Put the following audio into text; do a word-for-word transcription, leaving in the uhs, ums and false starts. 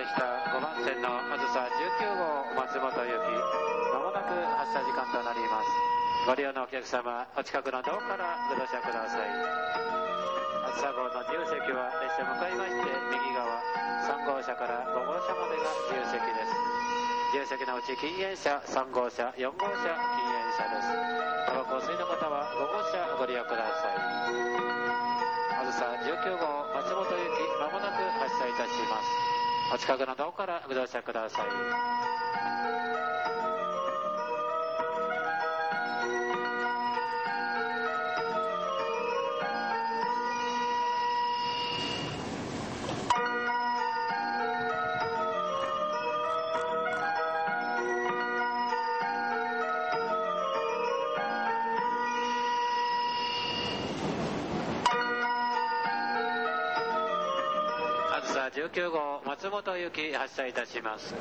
来たごばん線のあずさじゅうきゅうごう松本行き、まもなく発車時間となります。ご利用のお客様、お近くのドアからご乗車ください。あずさ号の自由席は列車向かいまして右側、さん号車からご号車までが自由席です。自由席のうち禁煙車、さん号車、よん号車禁煙車です。タバコを吸いの方はご号車ご利用ください。あずさじゅうきゅうごう松本行き、まもなく発車いたします。お近くのドアからご乗車ください。あずさじゅうきゅうごう松本行き発車いたします。